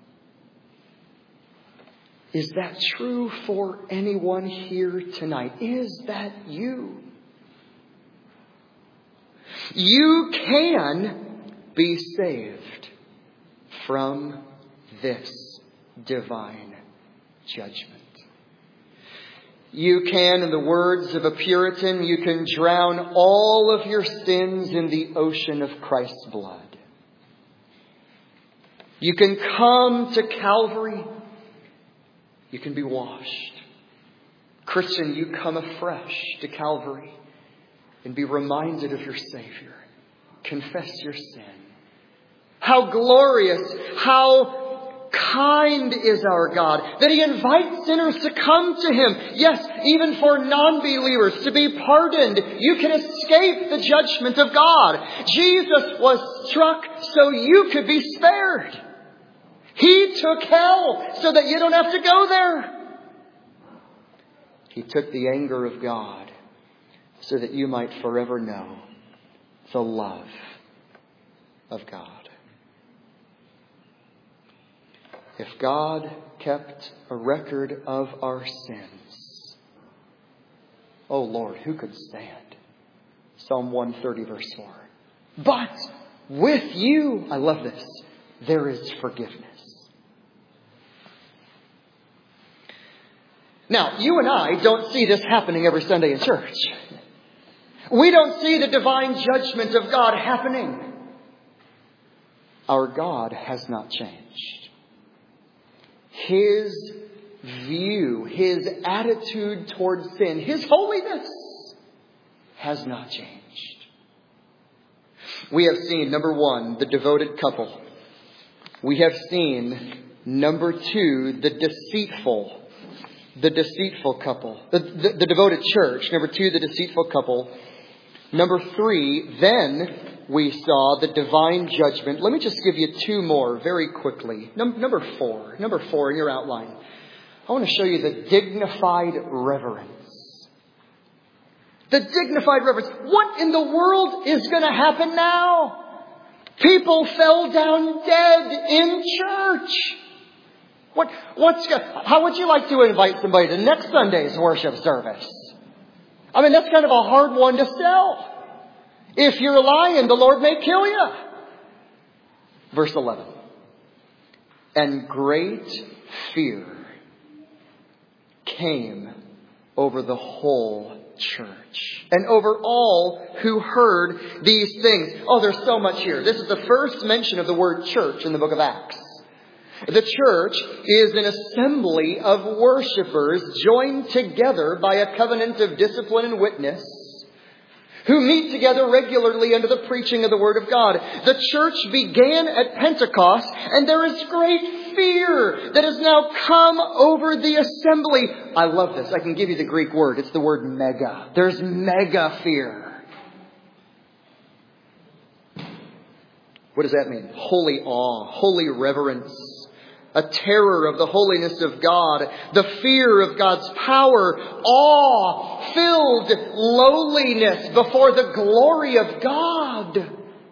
Is that true for anyone here tonight? Is that you? You can be saved from this divine judgment. You can, in the words of a Puritan, you can drown all of your sins in the ocean of Christ's blood. You can come to Calvary. You can be washed. Christian, you come afresh to Calvary and be reminded of your Savior. Confess your sin. How glorious, how kind is our God that He invites sinners to come to Him. Yes, even for non-believers to be pardoned. You can escape the judgment of God. Jesus was struck so you could be spared. He took hell so that you don't have to go there. He took the anger of God so that you might forever know the love of God. If God kept a record of our sins, oh Lord, who could stand? Psalm one thirty verse four. But with you, I love this, there is forgiveness. Now, you and I don't see this happening every Sunday in church. We don't see the divine judgment of God happening. Our God has not changed. His view, His attitude towards sin, His holiness has not changed. We have seen, number one, the devoted couple. We have seen, number two, the deceitful The deceitful couple. The, the, the devoted church. Number two, the deceitful couple. Number three, then we saw the divine judgment. Let me just give you two more very quickly. Num- number four. Number four in your outline. I want to show you the dignified reverence. The dignified reverence. What in the world is going to happen now? People fell down dead in church. What, what's, how would you like to invite somebody to next Sunday's worship service? I mean, that's kind of a hard one to sell. If you're lying, the Lord may kill you. Verse eleven. And great fear came over the whole church and over all who heard these things. Oh, there's so much here. This is the first mention of the word church in the book of Acts. The church is an assembly of worshipers joined together by a covenant of discipline and witness who meet together regularly under the preaching of the Word of God. The church began at Pentecost, and there is great fear that has now come over the assembly. I love this. I can give you the Greek word. It's the word mega. There's mega fear. What does that mean? Holy awe, holy reverence. A terror of the holiness of God, the fear of God's power, awe-filled lowliness before the glory of God.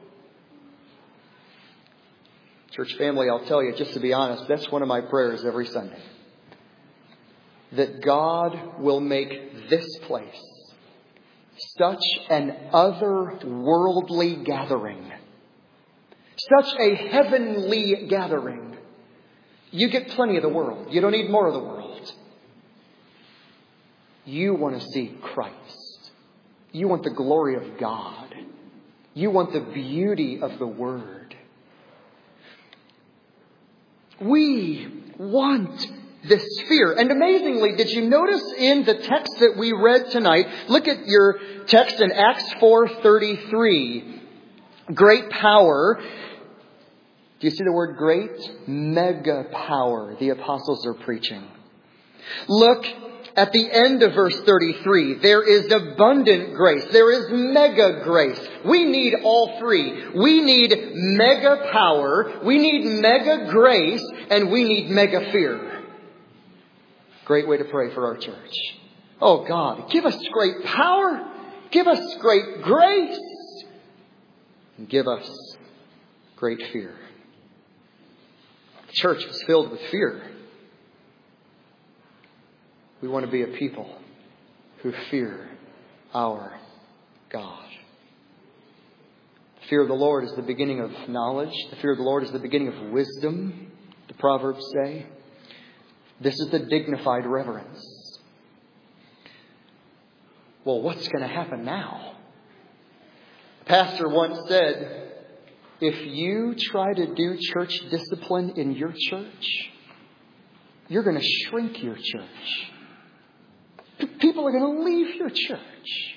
Church family, I'll tell you, just to be honest, that's one of my prayers every Sunday. That God will make this place such an otherworldly gathering, such a heavenly gathering. You get plenty of the world. You don't need more of the world. You want to see Christ. You want the glory of God. You want the beauty of the Word. We want this fear. And amazingly, did you notice in the text that we read tonight, look at your text in Acts four thirty-three. Great power. Do you see the word great? Mega power the apostles are preaching. Look At the end of verse thirty-three, there is abundant grace. There is mega grace. We need all three. We need mega power. We need mega grace. And we need mega fear. Great way to pray for our church. Oh God, give us great power. Give us great grace. And give us great fear. The church is filled with fear. We want to be a people who fear our God. The fear of the Lord is the beginning of knowledge. The fear of the Lord is the beginning of wisdom, the Proverbs say. This is the dignified reverence. Well, what's going to happen now? A pastor once said, if you try to do church discipline in your church, you're going to shrink your church. People are going to leave your church.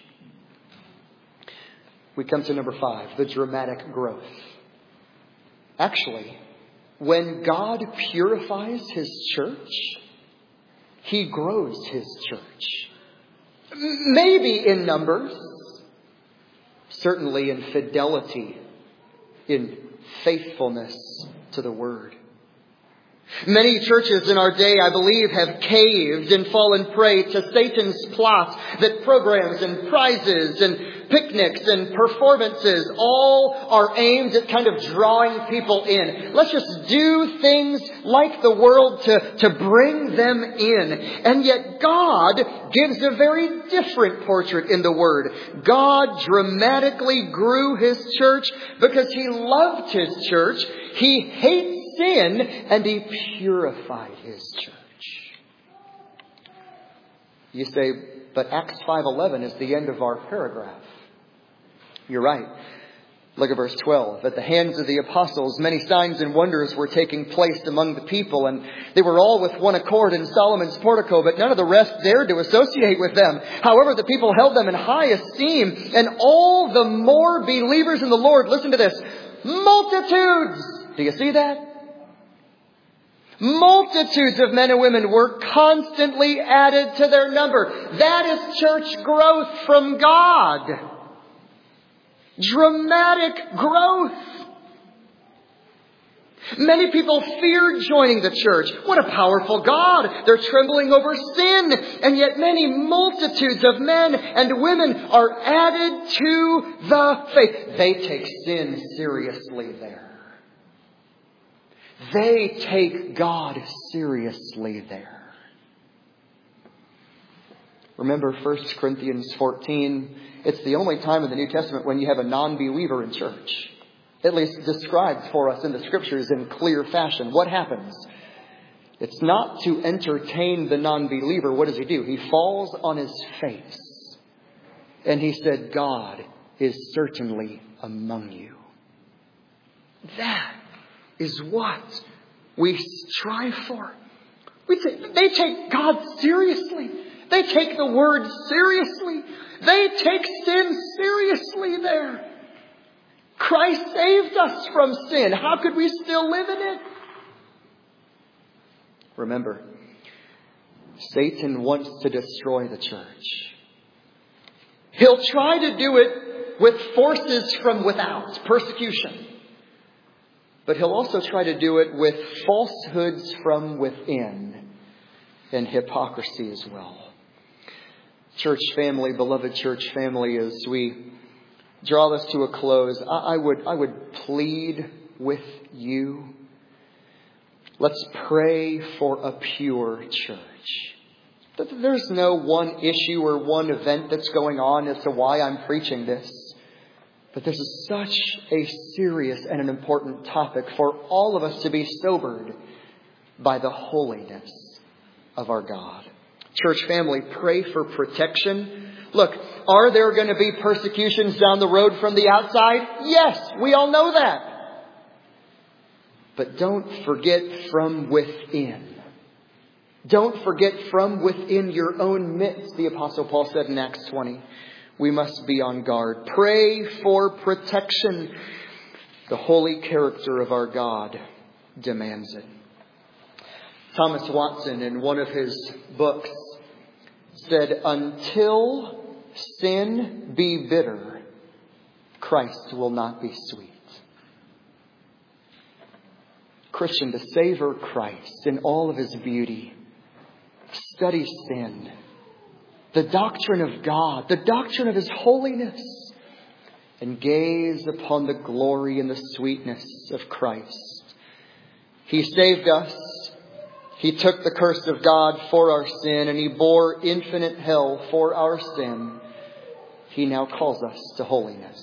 We come to number five, the dramatic growth. Actually, when God purifies His church, He grows His church. Maybe in numbers, certainly in fidelity, in faithfulness to the Word. Many churches in our day, I believe, have caved and fallen prey to Satan's plot that programs and prizes and picnics and performances all are aimed at kind of drawing people in. Let's just do things like the world to, to bring them in. And yet God gives a very different portrait in the Word. God dramatically grew His church because He loved His church. He hates sin, and He purified His church. You say, but Acts five eleven is the end of our paragraph. You're right. Look at verse twelve. At the hands of the apostles, many signs and wonders were taking place among the people, and they were all with one accord in Solomon's portico, but none of the rest dared to associate with them. However, the people held them in high esteem, and all the more believers in the Lord, listen to this, multitudes. Do you see that? Multitudes of men and women were constantly added to their number. That is church growth from God. Dramatic growth. Many people fear joining the church. What a powerful God. They're trembling over sin. And yet many multitudes of men and women are added to the faith. They take sin seriously there. They take God seriously there. Remember First Corinthians fourteen. It's the only time in the New Testament when you have a non-believer in church. At least described for us in the Scriptures in clear fashion. What happens? It's not to entertain the non-believer. What does he do? He falls on his face. And he said, God is certainly among you. That is what we strive for. We say, they take God seriously. They take the Word seriously. They take sin seriously there. Christ saved us from sin. How could we still live in it? Remember, Satan wants to destroy the church. He'll try to do it with forces from without, persecution. But he'll also try to do it with falsehoods from within and hypocrisy as well. Church family, beloved church family, as we draw this to a close, I, I would I would plead with you. Let's pray for a pure church. There's no one issue or one event that's going on as to why I'm preaching this. But this is such a serious and an important topic for all of us to be sobered by the holiness of our God. Church family, pray for protection. Look, are there going to be persecutions down the road from the outside? Yes, we all know that. But don't forget from within. Don't forget from within your own midst, the Apostle Paul said in Acts twenty. We must be on guard. Pray for protection. The holy character of our God demands it. Thomas Watson, in one of his books, said, until sin be bitter, Christ will not be sweet. Christian, to savor Christ in all of His beauty, study sin, the doctrine of God, the doctrine of His holiness, and gaze upon the glory and the sweetness of Christ. He saved us. He took the curse of God for our sin, and He bore infinite hell for our sin. He now calls us to holiness.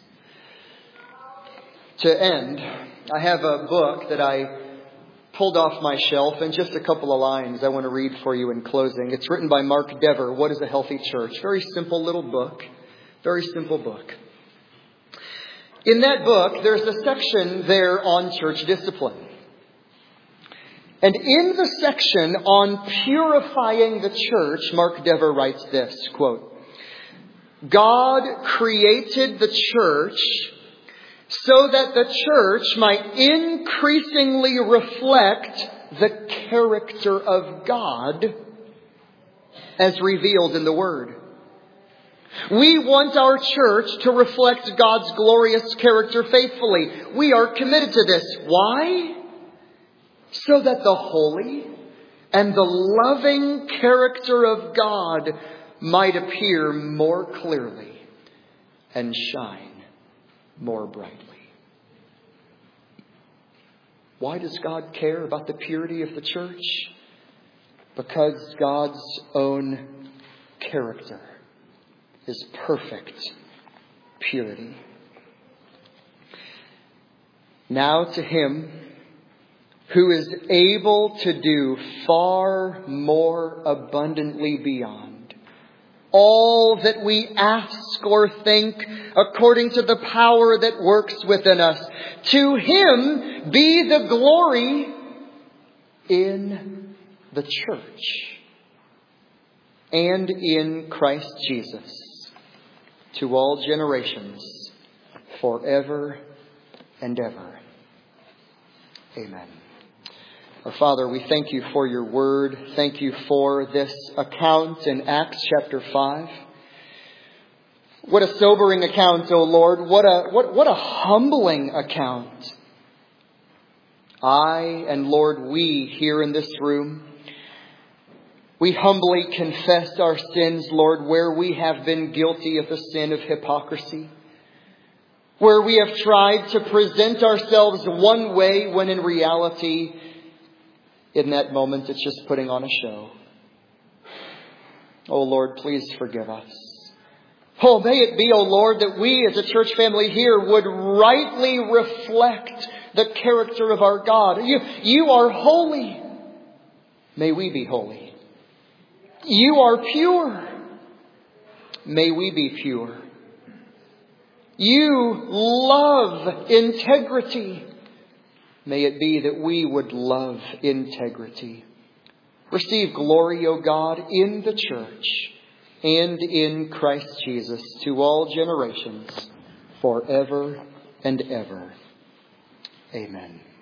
To end, I have a book that I pulled off my shelf, and just a couple of lines I want to read for you in closing. It's written by Mark Dever, What is a Healthy Church? Very simple little book. Very simple book. In that book, there's a section there on church discipline. And in the section on purifying the church, Mark Dever writes this, quote, God created the church so that the church might increasingly reflect the character of God as revealed in the Word. We want our church to reflect God's glorious character faithfully. We are committed to this. Why? So that the holy and the loving character of God might appear more clearly and shine more brightly. Why does God care about the purity of the church? Because God's own character is perfect purity. Now to Him who is able to do far more abundantly beyond all that we ask or think, according to the power that works within us. To Him be the glory in the church and in Christ Jesus to all generations, forever and ever. Amen. Our Father, we thank You for Your word. Thank You for this account in Acts chapter five. What a sobering account, O Lord. What a, what, what a humbling account. I and Lord, we here in this room, we humbly confess our sins, Lord, where we have been guilty of the sin of hypocrisy. Where we have tried to present ourselves one way when in reality, in that moment, it's just putting on a show. Oh Lord, please forgive us. Oh, may it be, oh Lord, that we as a church family here would rightly reflect the character of our God. You, you are holy. May we be holy. You are pure. May we be pure. You love integrity. May it be that we would love integrity. Receive glory, O God, in the church and in Christ Jesus to all generations, forever and ever. Amen.